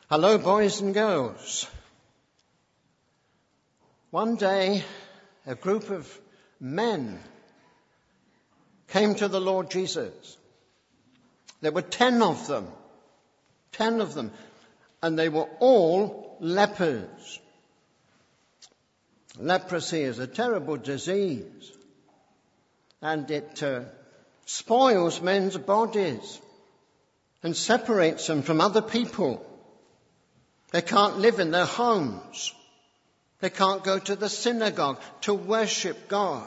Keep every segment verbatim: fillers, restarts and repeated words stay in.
Hello, boys and girls. One day, a group of men came to the Lord Jesus. There were ten of them. Ten of them. And they were all lepers. Leprosy is a terrible disease. And it uh, spoils men's bodies and separates them from other people. They can't live in their homes. They can't go to the synagogue to worship God.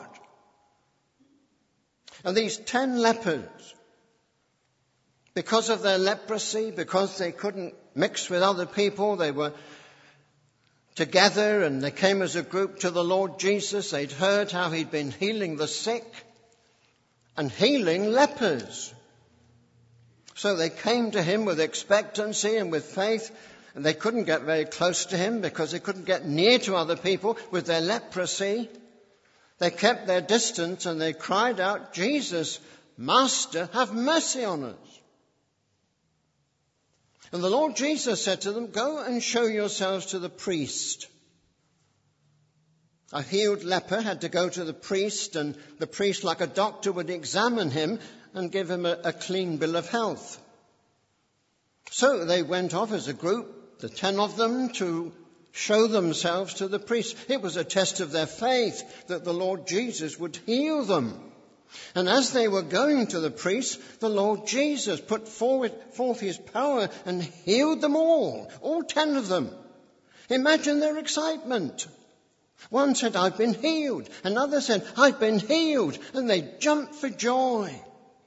And these ten lepers, because of their leprosy, because they couldn't mix with other people, they were together and they came as a group to the Lord Jesus. They'd heard how he'd been healing the sick and healing lepers. So they came to him with expectancy and with faith. And they couldn't get very close to him because they couldn't get near to other people with their leprosy. They kept their distance and they cried out, "Jesus, Master, have mercy on us." And the Lord Jesus said to them, "Go and show yourselves to the priest." A healed leper had to go to the priest, and the priest, like a doctor, would examine him and give him a, a clean bill of health. So they went off as a group, the ten of them, to show themselves to the priest. It was a test of their faith that the Lord Jesus would heal them. And as they were going to the priest, the Lord Jesus put forward, forth his power and healed them all, all ten of them. Imagine their excitement. One said, "I've been healed." Another said, "I've been healed." And they jumped for joy.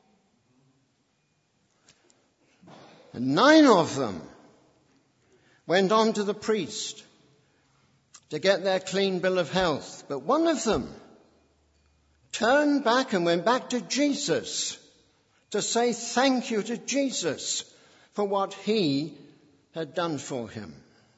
And nine of them went on to the priest to get their clean bill of health. But one of them turned back and went back to Jesus to say thank you to Jesus for what he had done for him.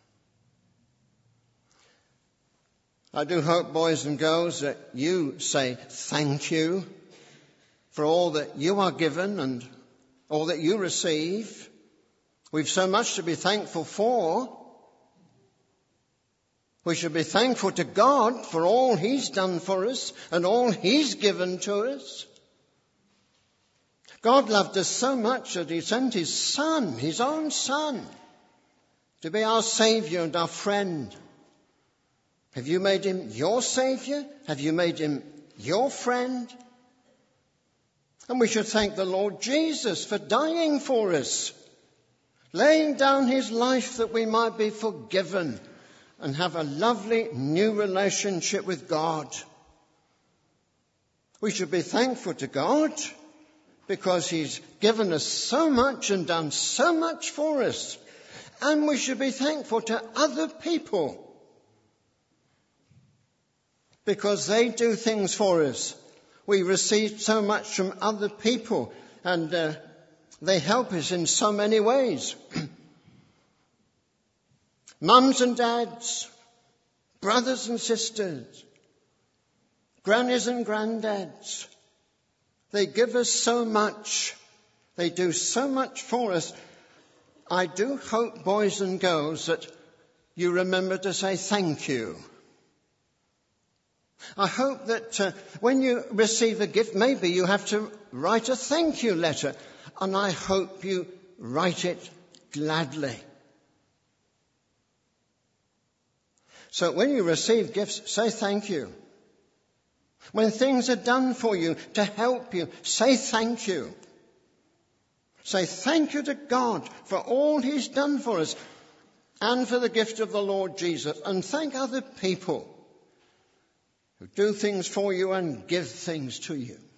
I do hope, boys and girls, that you say thank you for all that you are given and all that you receive. We've so much to be thankful for. We should be thankful to God for all he's done for us and all he's given to us. God loved us so much that he sent his son, his own son, to be our Saviour and our friend. Have you made him your Saviour? Have you made him your friend? And we should thank the Lord Jesus for dying for us, laying down his life that we might be forgiven and have a lovely new relationship with God. We should be thankful to God because he's given us so much and done so much for us. And we should be thankful to other people because they do things for us. We receive so much from other people, and uh, they help us in so many ways. Mums and dads, brothers and sisters, grannies and granddads, they give us so much. They do so much for us. I do hope, boys and girls, that you remember to say thank you. I hope that uh, when you receive a gift, maybe you have to write a thank you letter. And I hope you write it gladly. So when you receive gifts, say thank you. When things are done for you to help you, say thank you. Say thank you to God for all he's done for us and for the gift of the Lord Jesus. And thank other people who do things for you and give things to you.